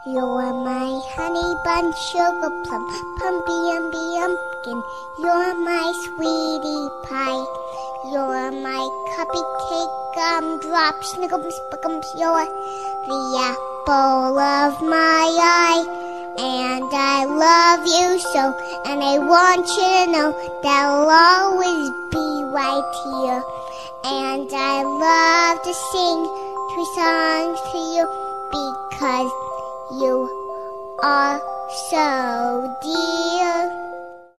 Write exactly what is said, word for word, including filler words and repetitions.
You're my honey bun, sugar plum, pumpy umby umpkin. You're my sweetie pie. You're my cupcake, gumdrop, snickums, spickums. You're the apple of my eye. And I love you so, and I want you to know that I'll always be right here. And I love to sing three songs to you because you are so dear.